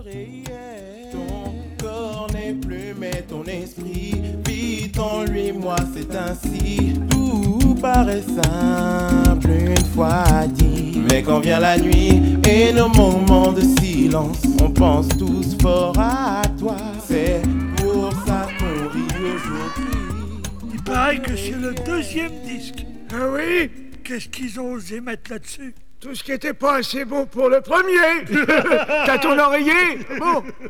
réel. Ton corps n'est plus mais ton esprit vit en lui, moi c'est ainsi. Tout paraît simple une fois dit, mais quand vient la nuit et nos moments de silence, on pense tous fort à toi. C'est pour ça qu'on rit aujourd'hui. Il paraît que c'est le deuxième disque. Ah oui? Qu'est-ce qu'ils ont osé mettre là-dessus? Tout ce qui était pas assez beau pour le premier. T'as ton oreiller? Bon,